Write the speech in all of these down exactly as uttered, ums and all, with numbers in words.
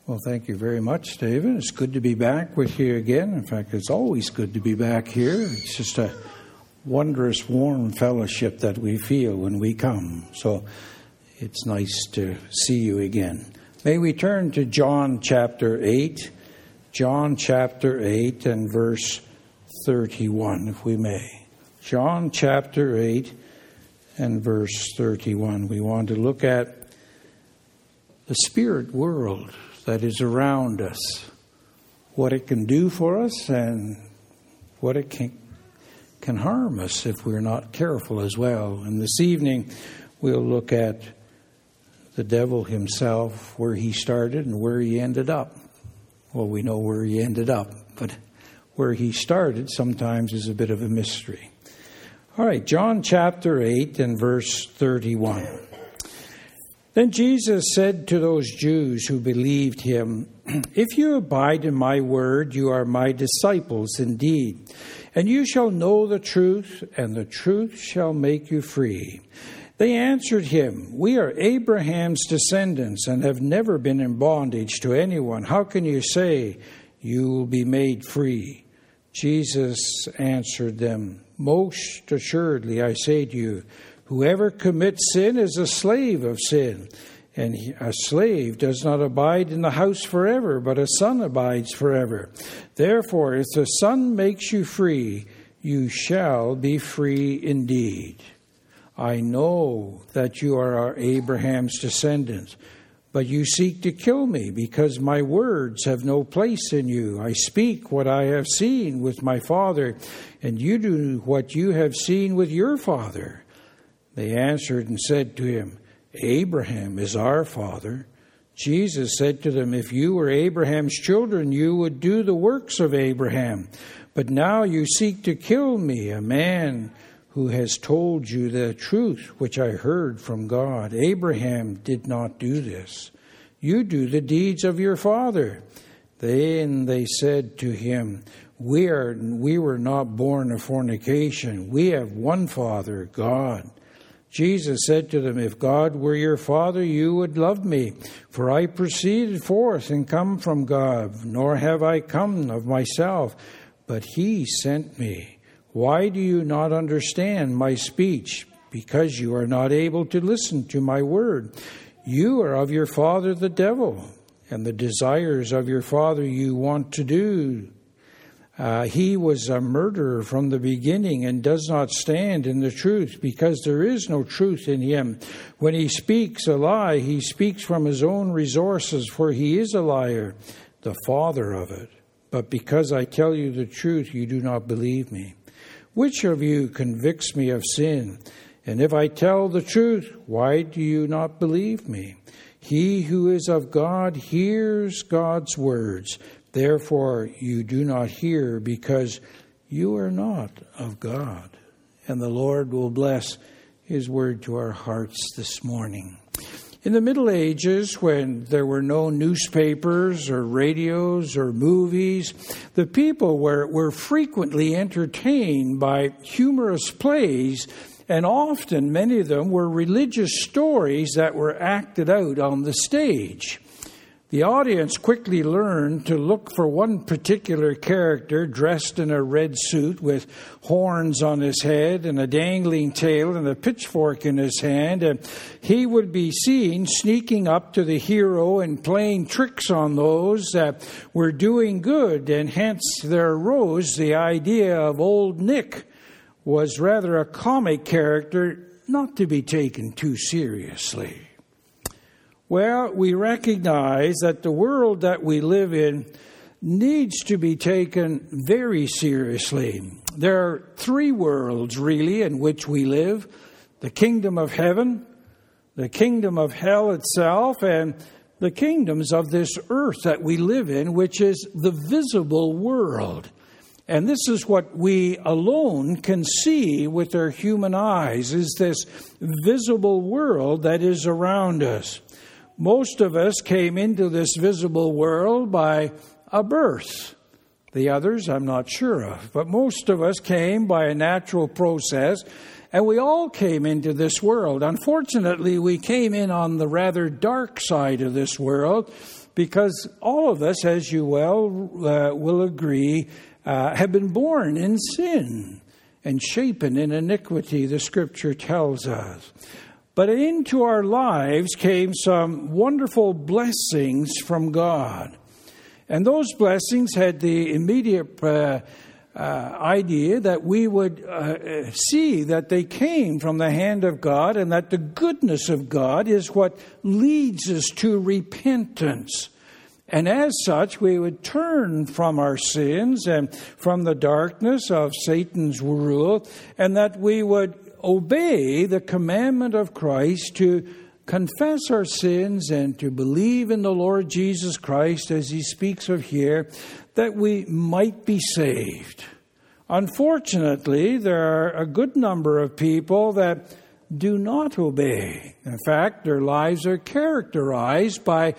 Well, thank you very much, David. It's good to be back with you again. In fact, it's always good to be back here. It's just a wondrous, warm fellowship that we feel when we come. So it's nice to see you again. May we turn to John chapter eight. John chapter eight and verse thirty-one, if we may. John chapter eight and verse thirty-one. We want to look at the spirit world that is around us, what it can do for us and what it can, can harm us if we're not careful as well. And this evening we'll look at the devil himself, where he started and where he ended up. Well, we know where he ended up, but where he started sometimes is a bit of a mystery. All right, John chapter eight and verse thirty-one. Then Jesus said to those Jews who believed him, "If you abide in my word, you are my disciples indeed, and you shall know the truth, and the truth shall make you free." They answered him, "We are Abraham's descendants and have never been in bondage to anyone. How can you say you will be made free?" Jesus answered them, "Most assuredly I say to you, whoever commits sin is a slave of sin, and a slave does not abide in the house forever, but a son abides forever. Therefore, if the Son makes you free, you shall be free indeed. I know that you are Abraham's descendants, but you seek to kill me because my words have no place in you. I speak what I have seen with my father, and you do what you have seen with your father." They answered and said to him, "Abraham is our father." Jesus said to them, "If you were Abraham's children, you would do the works of Abraham. But now you seek to kill me, a man who has told you the truth, which I heard from God. Abraham did not do this. You do the deeds of your father." Then they said to him, We are we were not born of fornication. We have one Father, God." Jesus said to them, "If God were your Father, you would love me, for I proceeded forth and come from God, nor have I come of myself, but he sent me. Why do you not understand my speech? Because you are not able to listen to my word. You are of your father the devil, and the desires of your father you want to do. Uh, he was a murderer from the beginning and does not stand in the truth, because there is no truth in him. When he speaks a lie, he speaks from his own resources, for he is a liar, the father of it. But because I tell you the truth, you do not believe me. Which of you convicts me of sin? And if I tell the truth, why do you not believe me? He who is of God hears God's words. Therefore, you do not hear, because you are not of God." And the Lord will bless his word to our hearts this morning. In the Middle Ages, when there were no newspapers or radios or movies, the people were, were frequently entertained by humorous plays, and often many of them were religious stories that were acted out on the stage. The audience quickly learned to look for one particular character dressed in a red suit with horns on his head and a dangling tail and a pitchfork in his hand. And he would be seen sneaking up to the hero and playing tricks on those that were doing good. And hence there arose the idea of Old Nick was rather a comic character, not to be taken too seriously. Well, we recognize that the world that we live in needs to be taken very seriously. There are three worlds, really, in which we live: the kingdom of heaven, the kingdom of hell itself, and the kingdoms of this earth that we live in, which is the visible world. And this is what we alone can see with our human eyes, is this visible world that is around us. Most of us came into this visible world by a birth. The others I'm not sure of. But most of us came by a natural process, And we all came into this world. Unfortunately, we came in on the rather dark side of this world because all of us, as you well uh, will agree, uh, have been born in sin and shapen in iniquity, the Scripture tells us. But into our lives came some wonderful blessings from God. And those blessings had the immediate uh, uh, idea that we would uh, see that they came from the hand of God, and that the goodness of God is what leads us to repentance. And as such, we would turn from our sins and from the darkness of Satan's rule, and that we would obey the commandment of Christ to confess our sins and to believe in the Lord Jesus Christ, as he speaks of here, that we might be saved. Unfortunately, there are a good number of people that do not obey. In fact, their lives are characterized by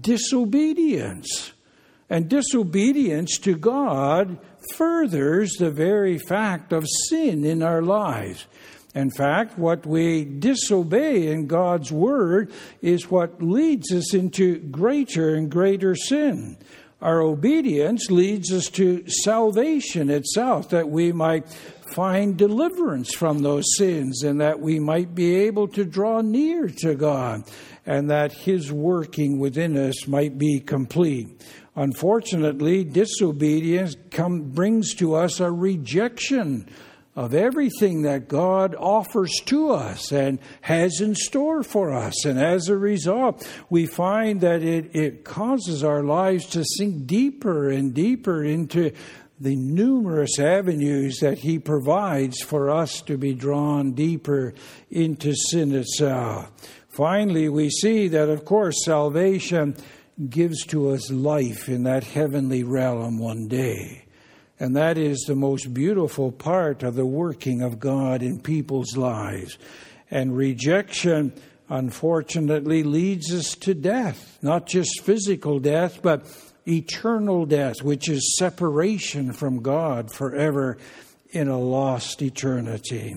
disobedience. And disobedience to God furthers the very fact of sin in our lives. In fact, what we disobey in God's word is what leads us into greater and greater sin. Our obedience leads us to salvation itself, that we might find deliverance from those sins and that we might be able to draw near to God and that his working within us might be complete. Unfortunately, disobedience come, brings to us a rejection of everything that God offers to us and has in store for us. And as a result, we find that it, it causes our lives to sink deeper and deeper into the numerous avenues that he provides for us to be drawn deeper into sin itself. Finally, we see that, of course, salvation gives to us life in that heavenly realm one day. And that is the most beautiful part of the working of God in people's lives. And rejection, unfortunately, leads us to death. Not just physical death, but eternal death, which is separation from God forever in a lost eternity.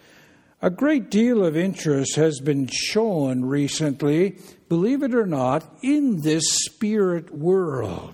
A great deal of interest has been shown recently, believe it or not, in this spirit world.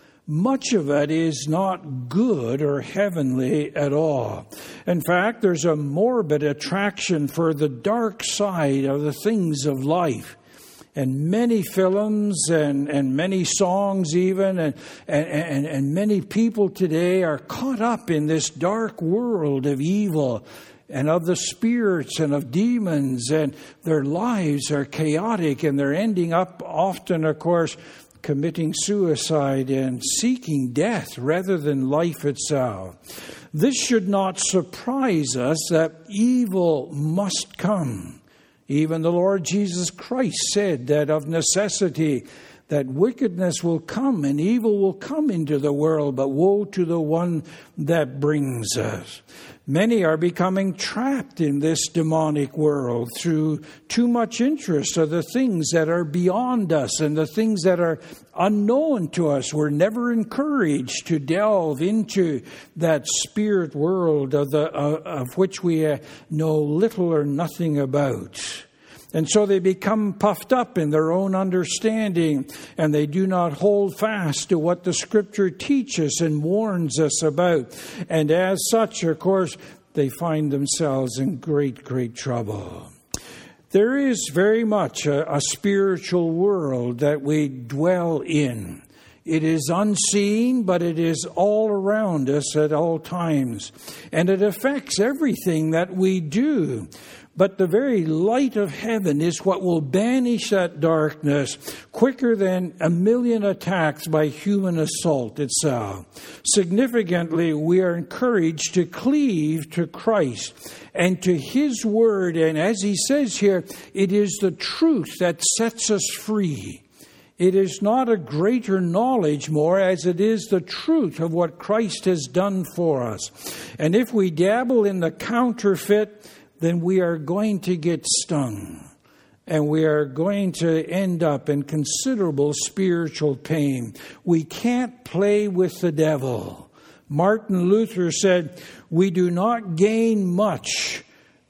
Much of it is not good or heavenly at all. In fact, there's a morbid attraction for the dark side of the things of life. And many films and, and many songs even and, and, and many people today are caught up in this dark world of evil and of the spirits and of demons, and their lives are chaotic, and they're ending up often, of course, committing suicide and seeking death rather than life itself. This should not surprise us that evil must come. Even the Lord Jesus Christ said that of necessity that wickedness will come and evil will come into the world, but woe to the one that brings us. Many are becoming trapped in this demonic world through too much interest of the things that are beyond us and the things that are unknown to us. We're never encouraged to delve into that spirit world of, the, uh, of which we uh, know little or nothing about. And so they become puffed up in their own understanding, and they do not hold fast to what the Scripture teaches and warns us about. And as such, of course, they find themselves in great, great trouble. There is very much a, a spiritual world that we dwell in. It is unseen, but it is all around us at all times. And it affects everything that we do. But the very light of heaven is what will banish that darkness quicker than a million attacks by human assault itself. Significantly, we are encouraged to cleave to Christ and to His Word. And as He says here, it is the truth that sets us free. It is not a greater knowledge more as it is the truth of what Christ has done for us. And if we dabble in the counterfeit, then we are going to get stung. And we are going to end up in considerable spiritual pain. We can't play with the devil. Martin Luther said, "We do not gain much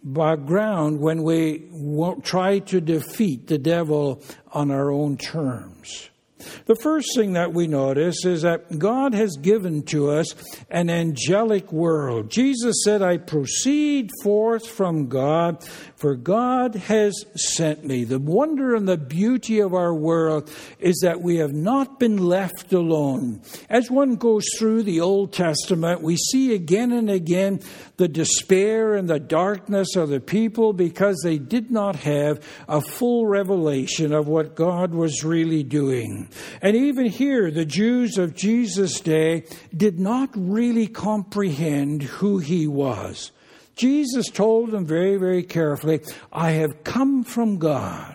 ground when we try to defeat the devil on our own terms. The first thing that we notice is that God has given to us an angelic world. Jesus said, I proceed forth from God, for God has sent me. The wonder and the beauty of our world is that we have not been left alone. As one goes through the Old Testament, we see again and again the despair and the darkness of the people because they did not have a full revelation of what God was really doing. And even here, the Jews of Jesus' day did not really comprehend who he was. Jesus told them very, very carefully, I have come from God.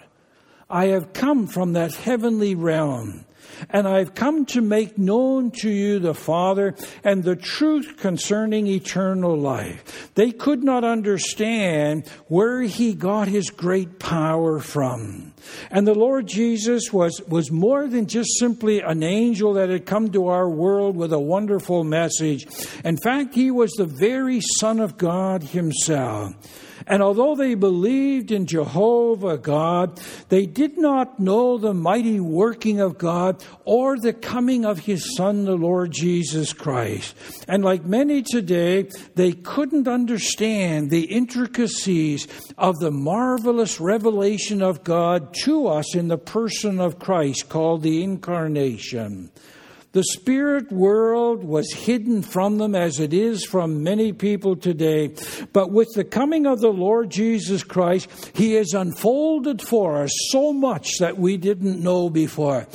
I have come from that heavenly realm. And I've come to make known to you the Father and the truth concerning eternal life. They could not understand where he got his great power from. And the Lord Jesus was, was more than just simply an angel that had come to our world with a wonderful message. In fact, he was the very Son of God himself. And although they believed in Jehovah God, they did not know the mighty working of God or the coming of his Son, the Lord Jesus Christ. And like many today, they couldn't understand the intricacies of the marvelous revelation of God to us in the person of Christ, called the Incarnation. The spirit world was hidden from them as it is from many people today. But with the coming of the Lord Jesus Christ, he has unfolded for us so much that we didn't know before.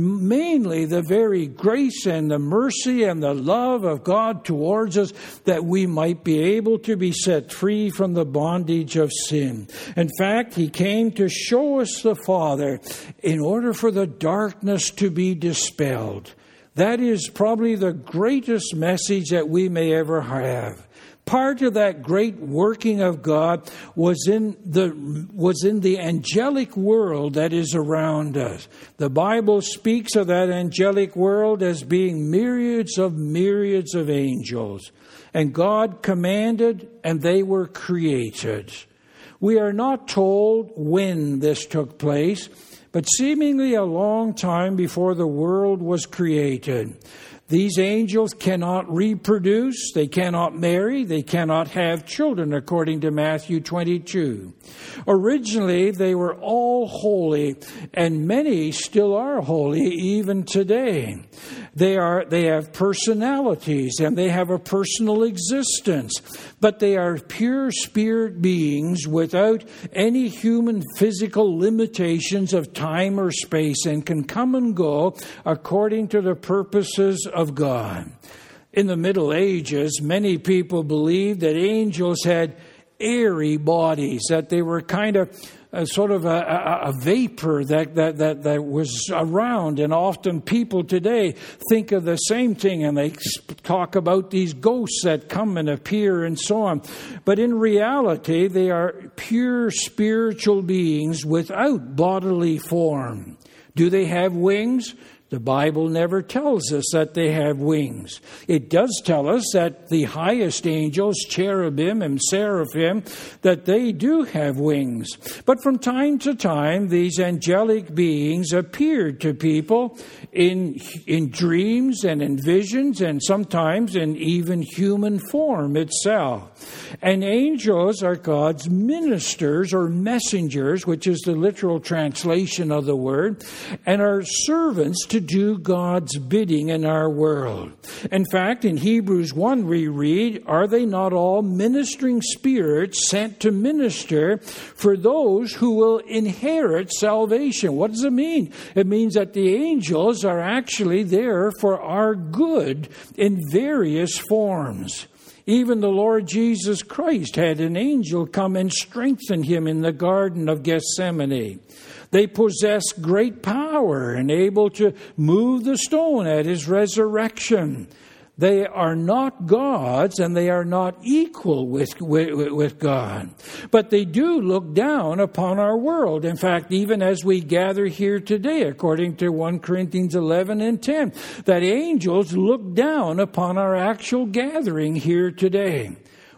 Mainly the very grace and the mercy and the love of God towards us, that we might be able to be set free from the bondage of sin. In fact, he came to show us the Father in order for the darkness to be dispelled. That is probably the greatest message that we may ever have. Part of that great working of God was in the was in the angelic world that is around us. The Bible speaks of that angelic world as being myriads of myriads of angels. And God commanded, and they were created. We are not told when this took place, but seemingly a long time before the world was created. These angels cannot reproduce, they cannot marry, they cannot have children, according to Matthew twenty-two. Originally, they were all holy, and many still are holy even today. They are, they have personalities, and they have a personal existence, but they are pure spirit beings without any human physical limitations of time or space, and can come and go according to the purposes of God. In the Middle Ages, many people believed that angels had airy bodies, that they were kind of a sort of a, a, a vapor that, that, that, that was around. And often people today think of the same thing, and they talk about these ghosts that come and appear and so on. But in reality, they are pure spiritual beings without bodily form. Do they have wings? The Bible never tells us that they have wings. It does tell us that the highest angels, cherubim and seraphim, that they do have wings. But from time to time, these angelic beings appeared to people in, in dreams and in visions, and sometimes in even human form itself. And angels are God's ministers or messengers, which is the literal translation of the word, and are servants to do God's bidding in our world. In fact, in Hebrews one we read, are they not all ministering spirits sent to minister for those who will inherit salvation? What does it mean? It means that the angels are actually there for our good in various forms. Even the Lord Jesus Christ had an angel come and strengthen him in the Garden of Gethsemane. They possess great power and able to move the stone at his resurrection. They are not gods, and they are not equal with, with, with God. But they do look down upon our world. In fact, even as we gather here today, according to First Corinthians eleven and ten, that angels look down upon our actual gathering here today.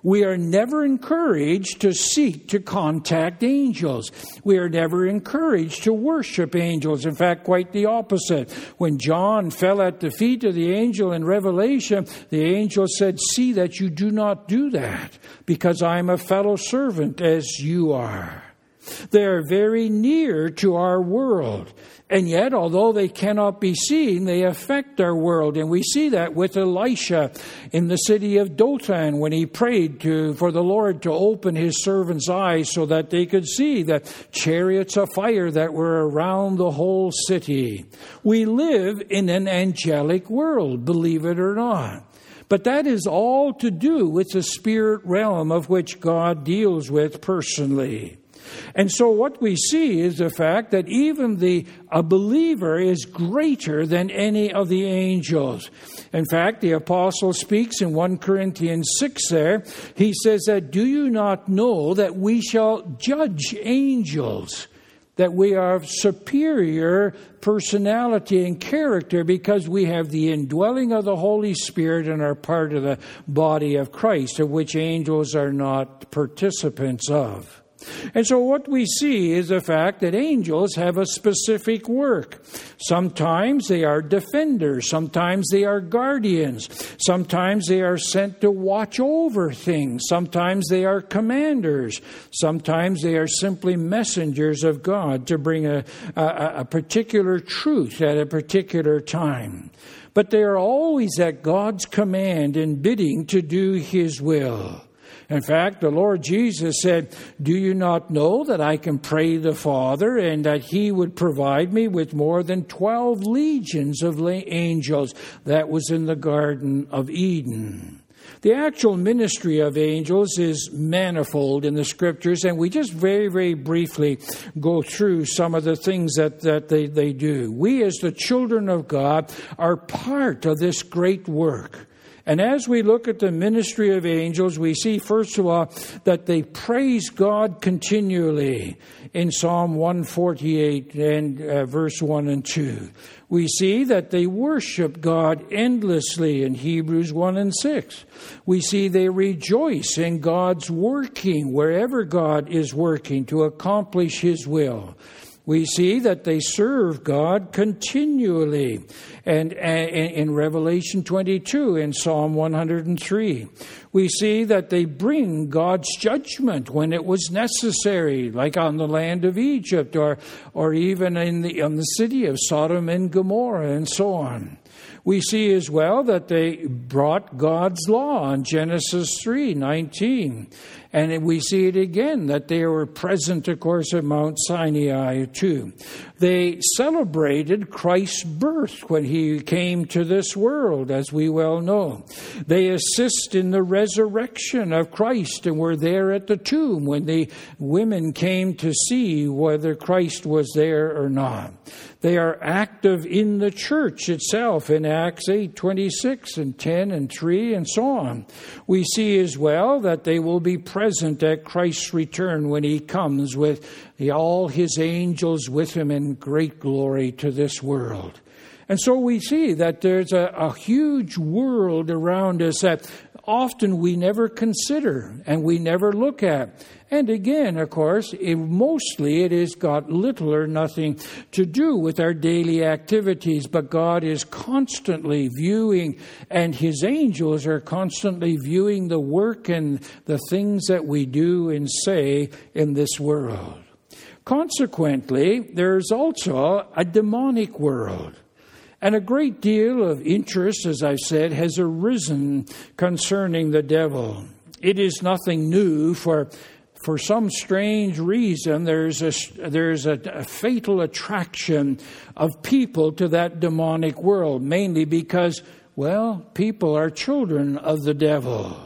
We are never encouraged to seek to contact angels. We are never encouraged to worship angels. In fact, quite the opposite. When John fell at the feet of the angel in Revelation, the angel said, "See that you do not do that, because I am a fellow servant as you are." They are very near to our world. And yet, although they cannot be seen, they affect our world. And we see that with Elisha in the city of Dothan when he prayed to, for the Lord to open his servants' eyes so that they could see the chariots of fire that were around the whole city. We live in an angelic world, believe it or not. But that is all to do with the spirit realm of which God deals with personally. And so what we see is the fact that even the a believer is greater than any of the angels. In fact, the apostle speaks in First Corinthians six there. He says that, "Do you not know that we shall judge angels?" That we are of superior personality and character because we have the indwelling of the Holy Spirit and are part of the body of Christ, of which angels are not participants of. And so what we see is the fact that angels have a specific work. Sometimes they are defenders. Sometimes they are guardians. Sometimes they are sent to watch over things. Sometimes they are commanders. Sometimes they are simply messengers of God to bring a, a, a particular truth at a particular time. But they are always at God's command and bidding to do His will. In fact, the Lord Jesus said, "Do you not know that I can pray the Father and that He would provide me with more than twelve legions of angels?" That was in the Garden of Eden. The actual ministry of angels is manifold in the Scriptures, and we just very, very briefly go through some of the things that, that they, they do. We, as the children of God, are part of this great work. And as we look at the ministry of angels, we see, first of all, that they praise God continually in Psalm one forty-eight and uh, verse one and two. We see that they worship God endlessly in Hebrews one and six. We see they rejoice in God's working wherever God is working to accomplish His will. We see that they serve God continually. And in Revelation twenty-two, in Psalm one hundred three, we see that they bring God's judgment when it was necessary, like on the land of Egypt or, or even in the, in the city of Sodom and Gomorrah and so on. We see as well that they brought God's law in Genesis three nineteen. And we see it again, that they were present, of course, at Mount Sinai too. They celebrated Christ's birth when He came to this world, as we well know. They assist in the resurrection of Christ and were there at the tomb when the women came to see whether Christ was there or not. They are active in the church itself in Acts eight twenty-six and ten and three and so on. We see as well that they will be present at Christ's return when He comes with all His angels with Him in great glory to this world. And so we see that there's a, a huge world around us that often we never consider and we never look at. And again, of course, it, mostly it has got little or nothing to do with our daily activities, but God is constantly viewing, and His angels are constantly viewing the work and the things that we do and say in this world. Consequently, there's also a demonic world. And a great deal of interest, as I've said, has arisen concerning the devil. It is nothing new, for for some strange reason there's a there's a, a fatal attraction of people to that demonic world, mainly because, well, people are children of the devil.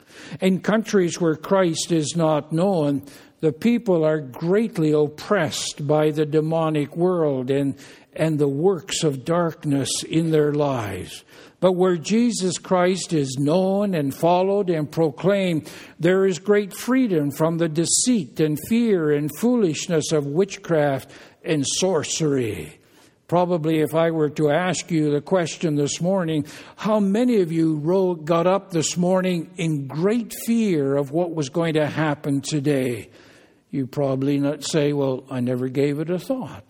In countries where Christ is not known, the people are greatly oppressed by the demonic world and and the works of darkness in their lives. But where Jesus Christ is known and followed and proclaimed, there is great freedom from the deceit and fear and foolishness of witchcraft and sorcery. Probably if I were to ask you the question this morning, how many of you wrote, got up this morning in great fear of what was going to happen today? You probably not say, well, I never gave it a thought.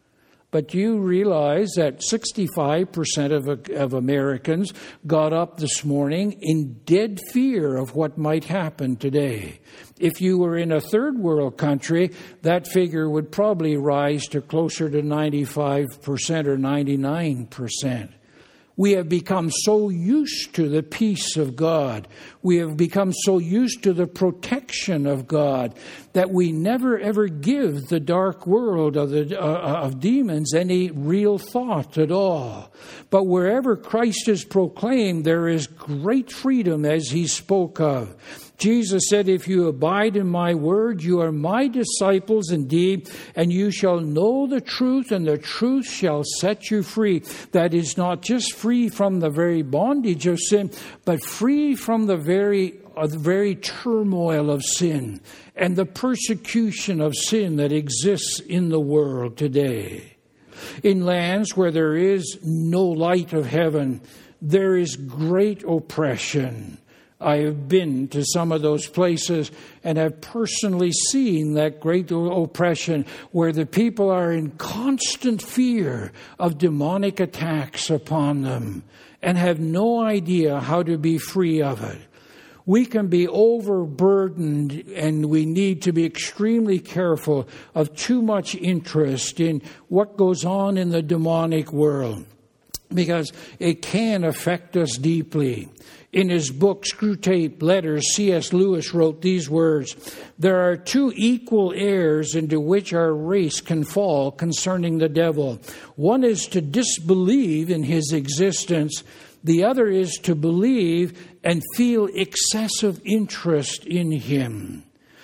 But you realize that sixty-five percent of, of Americans got up this morning in dead fear of what might happen today. If you were in a third world country, that figure would probably rise to closer to ninety-five percent or ninety-nine percent. We have become so used to the peace of God. We have become so used to the protection of God that we never ever give the dark world of, the, uh, of demons any real thought at all. But wherever Christ is proclaimed, there is great freedom, as he spoke of. Jesus said, if you abide in my word, you are my disciples indeed, and you shall know the truth, and the truth shall set you free. That is not just free from the very bondage of sin, but free from the very, uh, the very turmoil of sin and the persecution of sin that exists in the world today. In lands where there is no light of heaven, there is great oppression. I have been to some of those places and have personally seen that great oppression where the people are in constant fear of demonic attacks upon them and have no idea how to be free of it. We can be overburdened, and we need to be extremely careful of too much interest in what goes on in the demonic world, because it can affect us deeply. In his book, Screwtape Letters, C S Lewis wrote these words, "There are two equal errors into which our race can fall concerning the devil. One is to disbelieve in his existence. The other is to believe and feel excessive interest in him."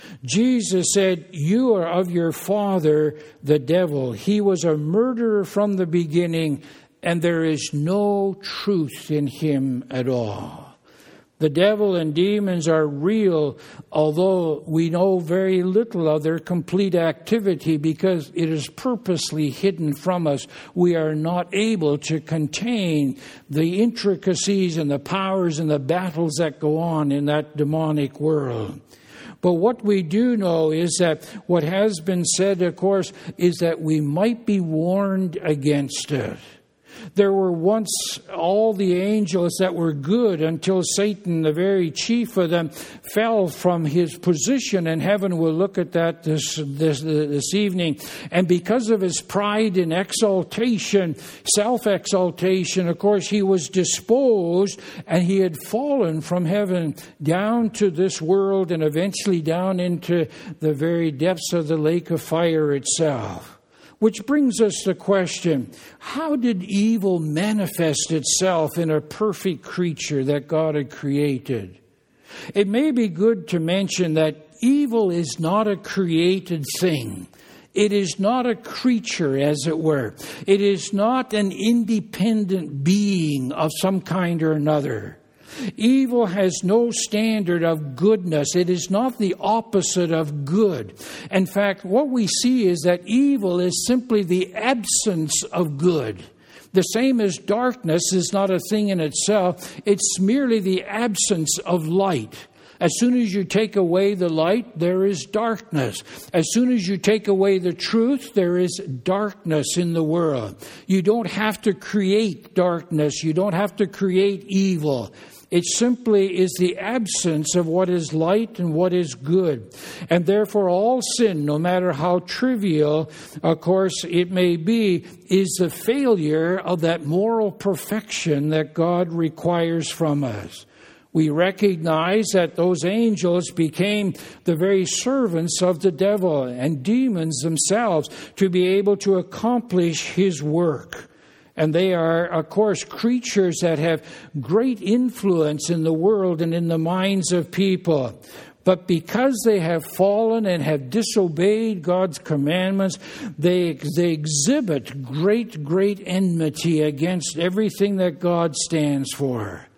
Jesus said, "You are of your father, the devil. He was a murderer from the beginning, and there is no truth in him at all." The devil and demons are real, although we know very little of their complete activity because it is purposely hidden from us. We are not able to contain the intricacies and the powers and the battles that go on in that demonic world. But what we do know is that what has been said, of course, is that we might be warned against it. There were once all the angels that were good until Satan, the very chief of them, fell from his position, and heaven will look at that this, this, this evening. And because of his pride and exaltation, self-exaltation, of course, he was disposed, and he had fallen from heaven down to this world and eventually down into the very depths of the lake of fire itself. Which brings us to the question, how did evil manifest itself in a perfect creature that God had created? It may be good to mention that evil is not a created thing. It is not a creature, as it were. It is not an independent being of some kind or another. Evil has no standard of goodness. It is not the opposite of good. In fact, what we see is that evil is simply the absence of good. The same as darkness is not a thing in itself. It's merely the absence of light. As soon as you take away the light, there is darkness. As soon as you take away the truth, there is darkness in the world. You don't have to create darkness. You don't have to create evil. It simply is the absence of what is light and what is good. And therefore all sin, no matter how trivial, of course, it may be, is the failure of that moral perfection that God requires from us. We recognize that those angels became the very servants of the devil and demons themselves to be able to accomplish his work. And they are, of course, creatures that have great influence in the world and in the minds of people. But because they have fallen and have disobeyed God's commandments, they, they exhibit great, great enmity against everything that God stands for.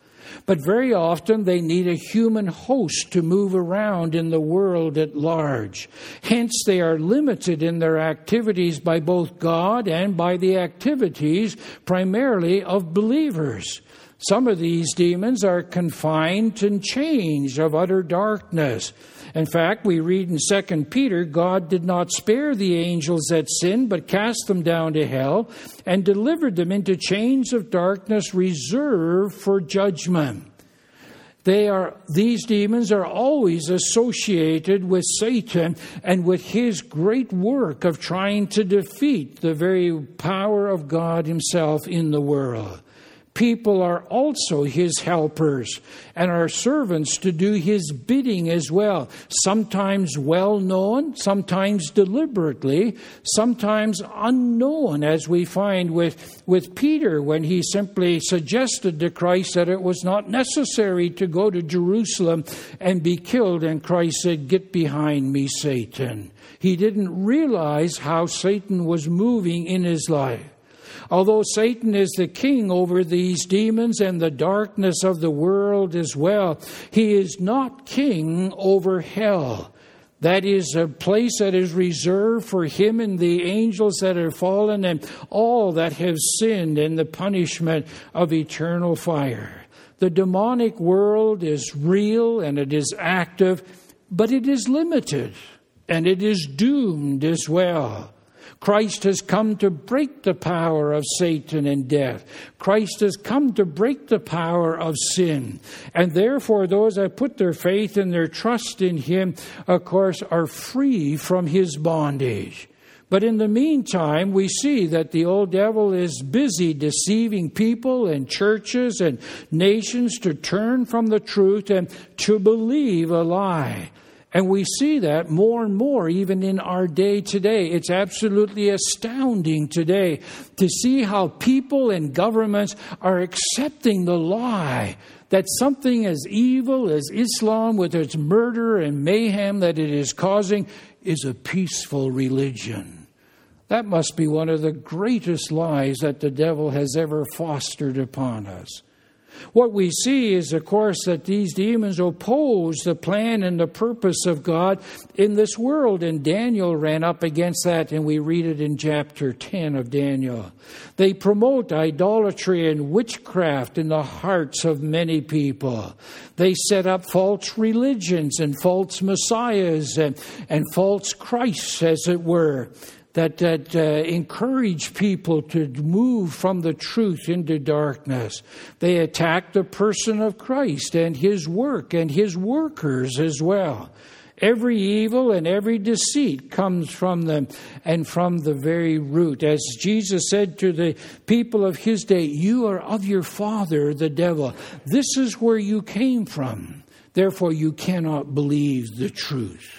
But very often they need a human host to move around in the world at large. Hence, they are limited in their activities by both God and by the activities primarily of believers. Some of these demons are confined and chains of utter darkness. In fact, we read in Second Peter, God did not spare the angels that sinned, but cast them down to hell and delivered them into chains of darkness reserved for judgment. They are, these demons are always associated with Satan and with his great work of trying to defeat the very power of God himself in the world. People are also his helpers and are servants to do his bidding as well, sometimes well known, sometimes deliberately, sometimes unknown, as we find with, with Peter when he simply suggested to Christ that it was not necessary to go to Jerusalem and be killed, and Christ said, "Get behind me, Satan." He didn't realize how Satan was moving in his life. Although Satan is the king over these demons and the darkness of the world as well, he is not king over hell. That is a place that is reserved for him and the angels that are fallen and all that have sinned, and the punishment of eternal fire. The demonic world is real and it is active, but it is limited and it is doomed as well. Christ has come to break the power of Satan and death. Christ has come to break the power of sin. And therefore, those that put their faith and their trust in him, of course, are free from his bondage. But in the meantime, we see that the old devil is busy deceiving people and churches and nations to turn from the truth and to believe a lie. And we see that more and more even in our day today. It's absolutely astounding today to see how people and governments are accepting the lie that something as evil as Islam, with its murder and mayhem that it is causing, is a peaceful religion. That must be one of the greatest lies that the devil has ever fostered upon us. What we see is, of course, that these demons oppose the plan and the purpose of God in this world. And Daniel ran up against that, and we read it in chapter ten of Daniel. They promote idolatry and witchcraft in the hearts of many people. They set up false religions and false messiahs and, and false Christs, as it were, that, that uh, encourage people to move from the truth into darkness. They attack the person of Christ and his work and his workers as well. Every evil and every deceit comes from them and from the very root. As Jesus said to the people of his day, "You are of your father, the devil. This is where you came from. Therefore, you cannot believe the truth."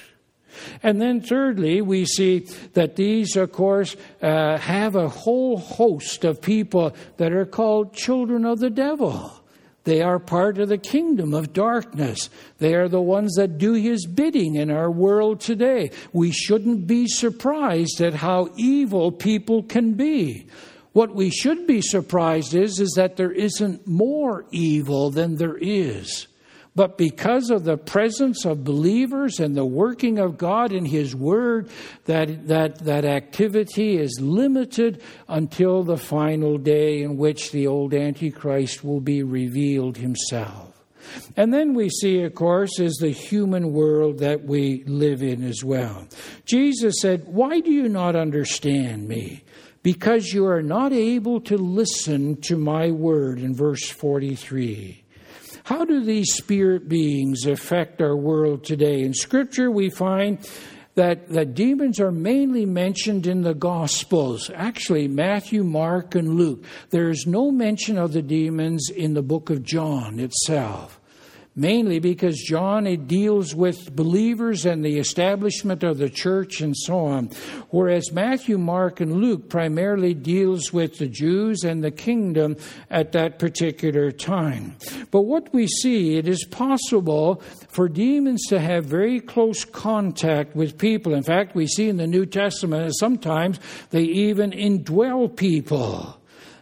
And then thirdly, we see that these, of course, uh, have a whole host of people that are called children of the devil. They are part of the kingdom of darkness. They are the ones that do his bidding in our world today. We shouldn't be surprised at how evil people can be. What we should be surprised is, is that there isn't more evil than there is. But because of the presence of believers and the working of God in his word, that, that, that activity is limited until the final day in which the old Antichrist will be revealed himself. And then we see, of course, is the human world that we live in as well. Jesus said, "Why do you not understand me? Because you are not able to listen to my word," in verse forty-three. How do these spirit beings affect our world today? In Scripture, we find that, that demons are mainly mentioned in the Gospels. Actually, Matthew, Mark, and Luke. There is no mention of the demons in the book of John itself. Mainly because John, it deals with believers and the establishment of the church and so on. Whereas Matthew, Mark, and Luke primarily deals with the Jews and the kingdom at that particular time. But what we see, it is possible for demons to have very close contact with people. In fact, we see in the New Testament that sometimes they even indwell people.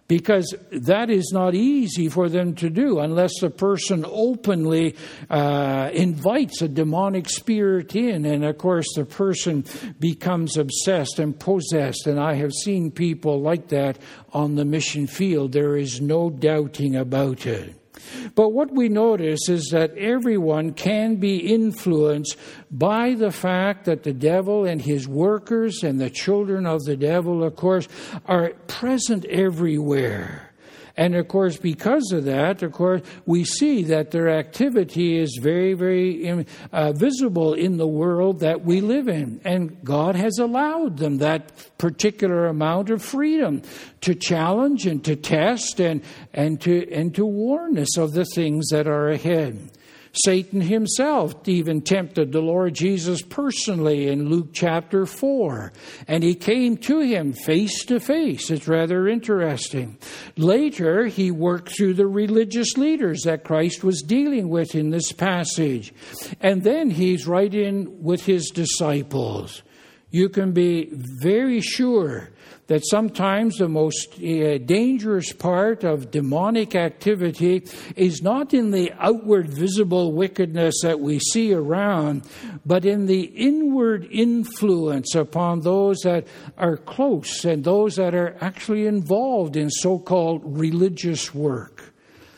because that is not easy for them to do unless the person openly uh, invites a demonic spirit in. And of course, the person becomes obsessed and possessed. And I have seen people like that on the mission field. There is no doubting about it. But what we notice is that everyone can be influenced by the fact that the devil and his workers and the children of the devil, of course, are present everywhere. And of course, because of that, of course, we see that their activity is very, very uh, visible in the world that we live in. And God has allowed them that particular amount of freedom to challenge and to test and, and to and to warn us of the things that are ahead. Satan himself even tempted the Lord Jesus personally in Luke chapter four. And he came to him face to face. It's rather interesting. Later, he worked through the religious leaders that Christ was dealing with in this passage. And then he's right in with his disciples. You can be very sure that sometimes the most uh, dangerous part of demonic activity is not in the outward visible wickedness that we see around, but in the inward influence upon those that are close and those that are actually involved in so-called religious work.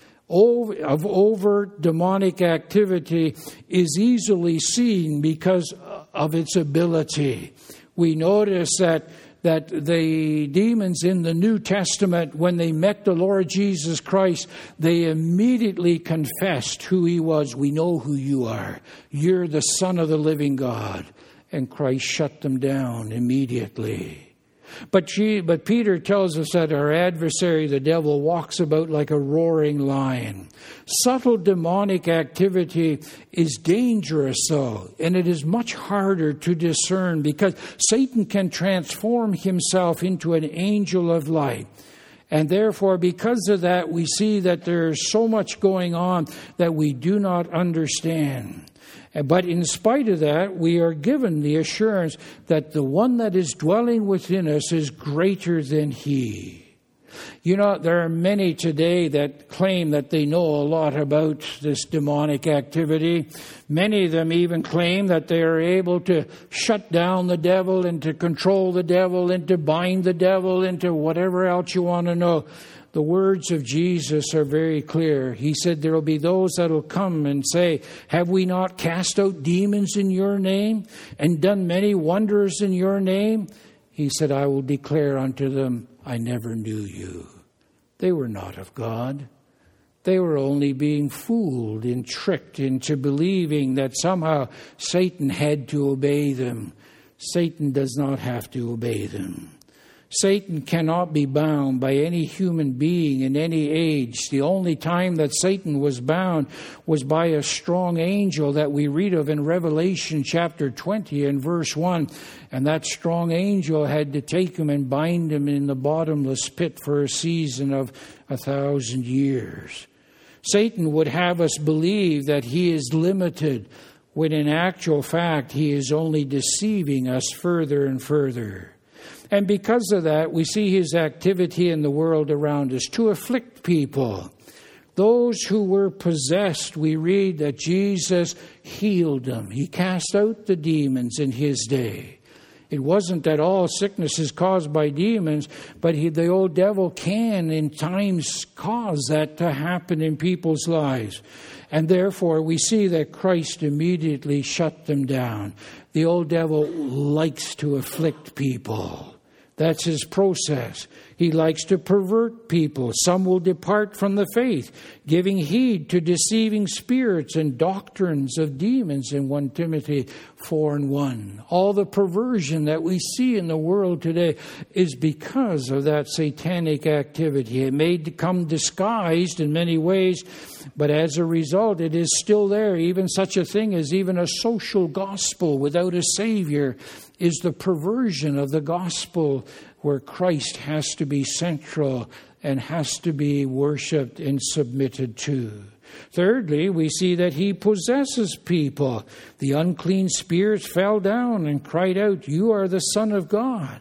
Over, of overt demonic activity is easily seen because of its ability. We notice that that the demons in the New Testament, when they met the Lord Jesus Christ, they immediately confessed who he was. We know who you are. You're the Son of the living God. And Christ shut them down immediately. But, she, but Peter tells us that our adversary, the devil, walks about like a roaring lion. Subtle demonic activity is dangerous, though, and it is much harder to discern because Satan can transform himself into an angel of light. And therefore, because of that, we see that there's so much going on that we do not understand. But in spite of that, we are given the assurance that the one that is dwelling within us is greater than he. You know, there are many today that claim that they know a lot about this demonic activity. Many of them even claim that they are able to shut down the devil and to control the devil and to bind the devil and to whatever else you want to know. The words of Jesus are very clear. He said there will be those that will come and say, have we not cast out demons in your name and done many wonders in your name? He said, I will declare unto them, I never knew you. They were not of God. They were only being fooled and tricked into believing that somehow Satan had to obey them. Satan does not have to obey them. Satan cannot be bound by any human being in any age. The only time that Satan was bound was by a strong angel that we read of in Revelation chapter twenty and verse one. And that strong angel had to take him and bind him in the bottomless pit for a season of a thousand years. Satan would have us believe that he is limited, when in actual fact he is only deceiving us further and further. And because of that, we see his activity in the world around us to afflict people. Those who were possessed, we read that Jesus healed them. He cast out the demons in his day. It wasn't that all sickness is caused by demons, but he, the old devil can in times cause that to happen in people's lives. And therefore, we see that Christ immediately shut them down. The old devil likes to afflict people. That's his process. He likes to pervert people. Some will depart from the faith, giving heed to deceiving spirits and doctrines of demons in First Timothy four and one. All the perversion that we see in the world today is because of that satanic activity. It may come disguised in many ways, but as a result, it is still there. Even such a thing as even a social gospel without a Savior is the perversion of the gospel, where Christ has to be central and has to be worshipped and submitted to. Thirdly, we see that he possesses people. The unclean spirits fell down and cried out, "You are the Son of God."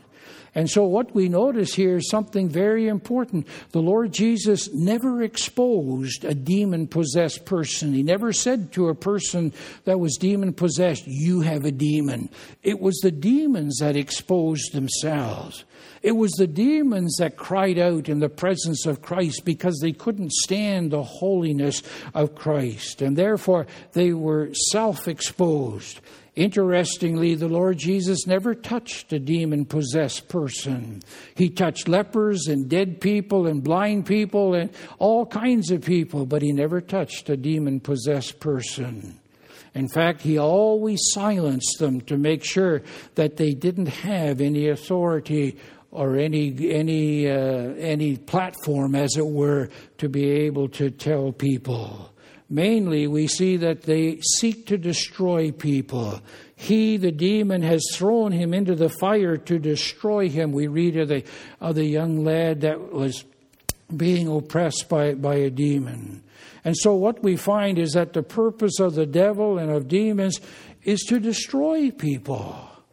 And so what we notice here is something very important. The Lord Jesus never exposed a demon-possessed person. He never said to a person that was demon-possessed, you have a demon. It was the demons that exposed themselves. It was the demons that cried out in the presence of Christ because they couldn't stand the holiness of Christ. And therefore, they were self-exposed. Interestingly, the Lord Jesus never touched a demon-possessed person. He touched lepers and dead people and blind people and all kinds of people, but he never touched a demon-possessed person. In fact, he always silenced them to make sure that they didn't have any authority or any any uh, any platform, as it were, to be able to tell people. Mainly, we see that they seek to destroy people. He, the demon, has thrown him into the fire to destroy him. We read of the, of the young lad that was being oppressed by, by a demon. And so what we find is that the purpose of the devil and of demons is to destroy people.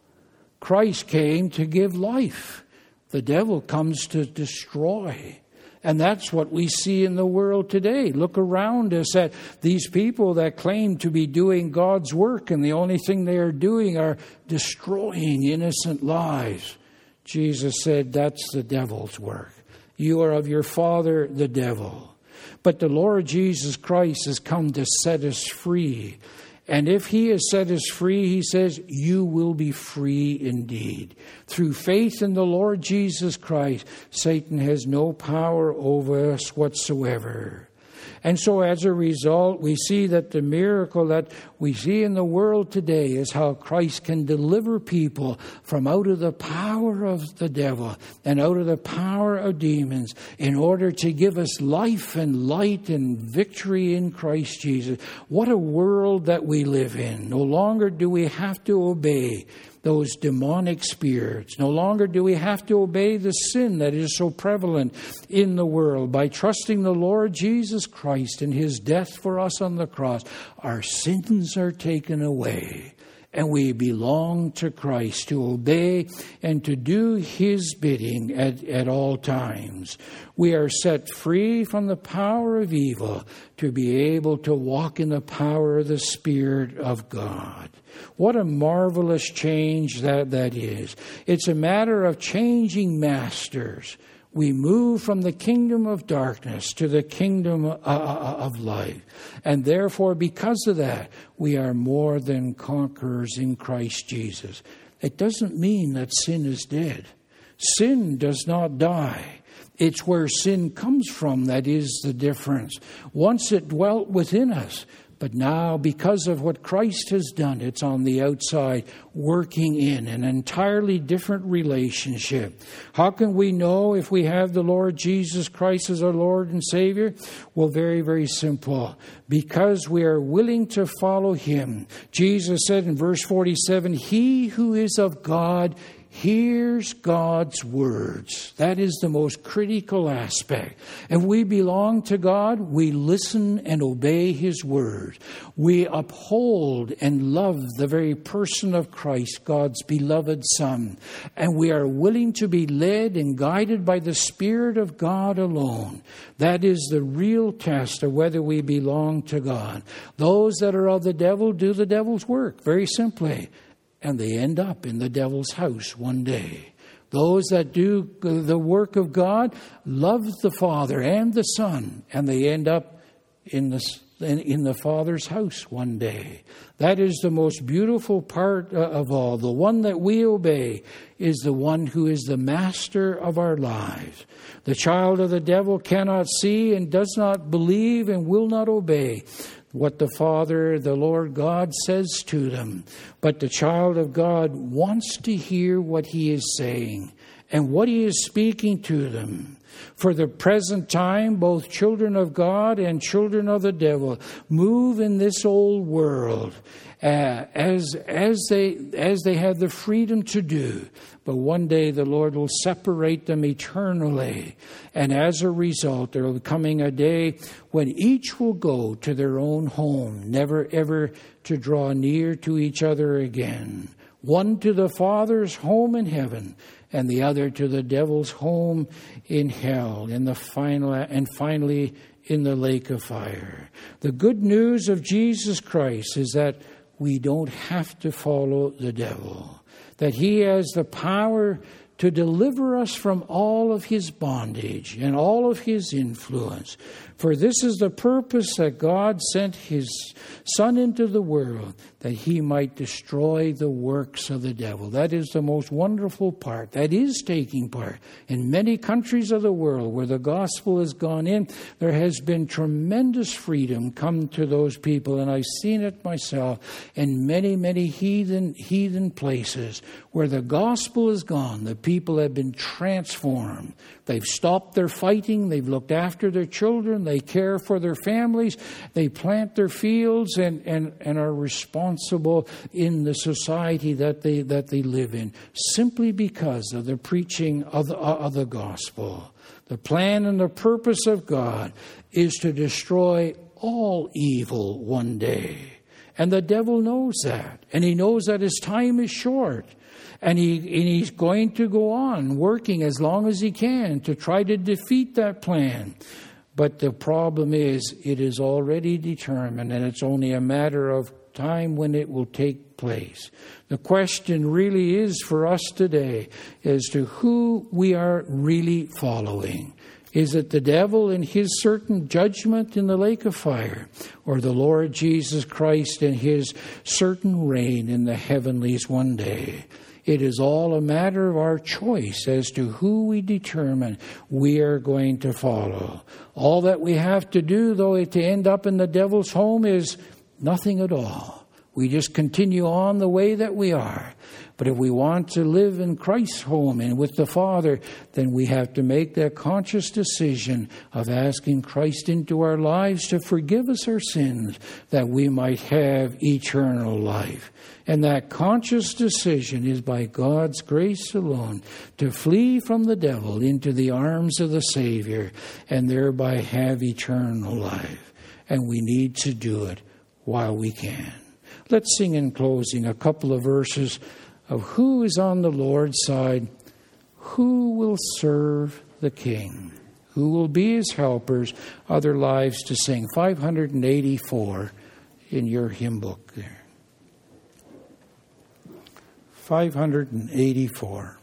Christ came to give life. The devil comes to destroy. And that's what we see in the world today. Look around us at these people that claim to be doing God's work, and the only thing they are doing are destroying innocent lives. Jesus said, that's the devil's work. You are of your father, the devil. But the Lord Jesus Christ has come to set us free. And if he has set us free, he says, you will be free indeed. Through faith in the Lord Jesus Christ, Satan has no power over us whatsoever. And so as a result, we see that the miracle that we see in the world today is how Christ can deliver people from out of the power of the devil and out of the power of demons in order to give us life and light and victory in Christ Jesus. What a world that we live in. No longer do we have to obey those demonic spirits. No longer do we have to obey the sin that is so prevalent in the world. By trusting the Lord Jesus Christ and his death for us on the cross, our sins are taken away. And we belong to Christ to obey and to do his bidding at, at all times. We are set free from the power of evil to be able to walk in the power of the Spirit of God. What a marvelous change that, that is. It's a matter of changing masters. We move from the kingdom of darkness to the kingdom of light. And therefore, because of that, we are more than conquerors in Christ Jesus. It doesn't mean that sin is dead. Sin does not die. It's where sin comes from that is the difference. Once it dwelt within us, but now, because of what Christ has done, it's on the outside, working in an entirely different relationship. How can we know if we have the Lord Jesus Christ as our Lord and Savior? Well, very, very simple. Because we are willing to follow him. Jesus said in verse forty-seven, he who is of God hears God's words. That is the most critical aspect. If we belong to God, we listen and obey his word. We uphold and love the very person of Christ, God's beloved Son. And we are willing to be led and guided by the Spirit of God alone. That is the real test of whether we belong to God. Those that are of the devil do the devil's work, very simply. And they end up in the devil's house one day. Those that do the work of God love the Father and the Son, and they end up in the in the Father's house one day. That is the most beautiful part of all. The one that we obey is the one who is the master of our lives. The child of the devil cannot see and does not believe and will not obey what the Father, the Lord God, says to them. But the child of God wants to hear what he is saying and what he is speaking to them. For the present time, both children of God and children of the devil move in this old world uh, as as they as they have the freedom to do. But one day the Lord will separate them eternally. And as a result, there will be coming a day when each will go to their own home, never ever to draw near to each other again. one to the Father's home in heaven, and the other to the devil's home in hell, in the final, and finally in the lake of fire. The good news of Jesus Christ is that we don't have to follow the devil, that he has the power to deliver us from all of his bondage and all of his influence. For this is the purpose that God sent his Son into the world, that he might destroy the works of the devil. That is the most wonderful part. That is taking part. In many countries of the world where the gospel has gone in, there has been tremendous freedom come to those people. And I've seen it myself in many, many heathen, heathen places where the gospel is gone. The people have been transformed. They've stopped their fighting. They've looked after their children. They care for their families. They plant their fields and, and, and are responsible in the society that they that they live in, simply because of the preaching of the, of the gospel. The plan and the purpose of God is to destroy all evil one day. And the devil knows that. And he knows that his time is short. And, he, and he's going to go on working as long as he can to try to defeat that plan. But the problem is, it is already determined, and it's only a matter of time when it will take place. The question really is for us today as to who we are really following. Is it the devil and his certain judgment in the lake of fire, or the Lord Jesus Christ and his certain reign in the heavenlies one day? It is all a matter of our choice as to who we determine we are going to follow. All that we have to do, though, to end up in the devil's home is nothing at all. We just continue on the way that we are. But if we want to live in Christ's home and with the Father, then we have to make that conscious decision of asking Christ into our lives to forgive us our sins, that we might have eternal life. And that conscious decision is by God's grace alone to flee from the devil into the arms of the Savior and thereby have eternal life. And we need to do it while we can. Let's sing in closing a couple of verses of who is on the Lord's side, who will serve the King, who will be his helpers, other lives to sing. five eighty-four in your hymn book there. five eighty-four.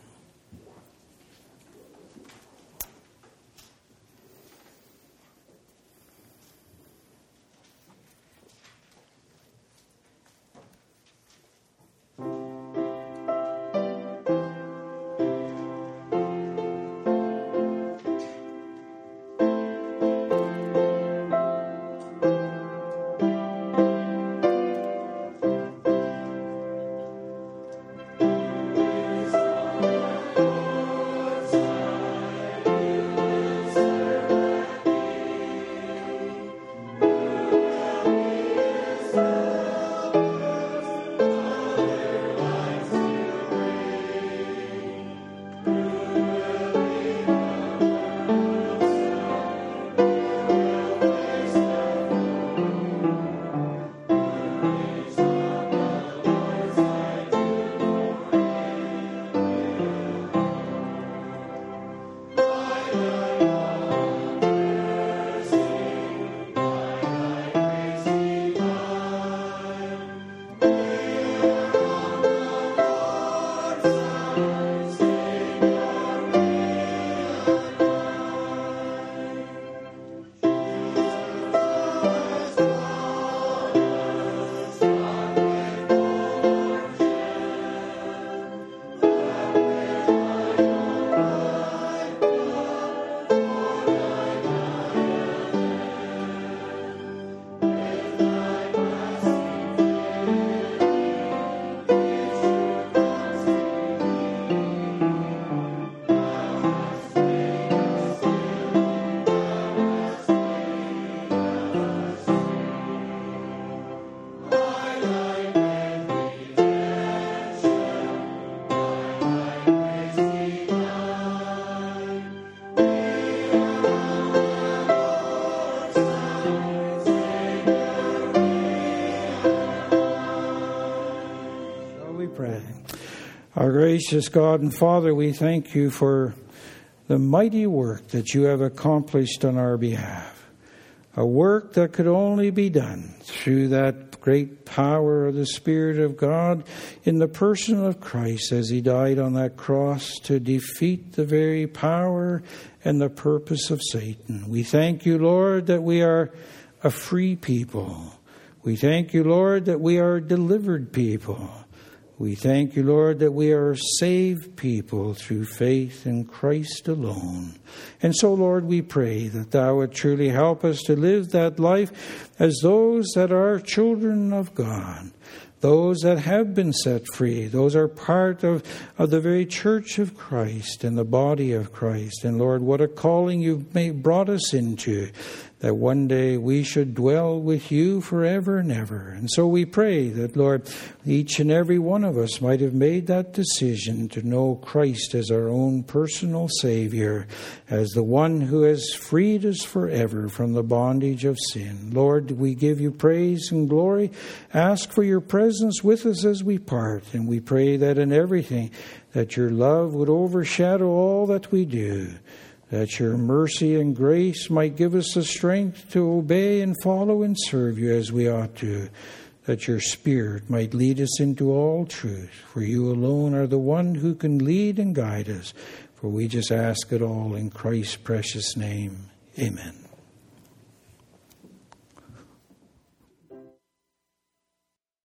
gracious God and Father, we thank you for the mighty work that you have accomplished on our behalf. A work that could only be done through that great power of the Spirit of God in the person of Christ as he died on that cross to defeat the very power and the purpose of Satan. We thank you, Lord, that we are a free people. We thank you, Lord, that we are delivered people. We thank you, Lord, that we are saved people through faith in Christ alone. And so, Lord, we pray that thou would truly help us to live that life as those that are children of God, those that have been set free. Those are part of, of the very church of Christ and the body of Christ. And Lord, what a calling you've made, brought us into, that one day we should dwell with you forever and ever. And so we pray that, Lord, each and every one of us might have made that decision to know Christ as our own personal Savior, as the one who has freed us forever from the bondage of sin. Lord, we give you praise and glory. Ask for your presence with us as we part. And we pray that in everything, that your love would overshadow all that we do, that your mercy and grace might give us the strength to obey and follow and serve you as we ought to, that your Spirit might lead us into all truth. For you alone are the one who can lead and guide us. For we just ask it all in Christ's precious name. Amen.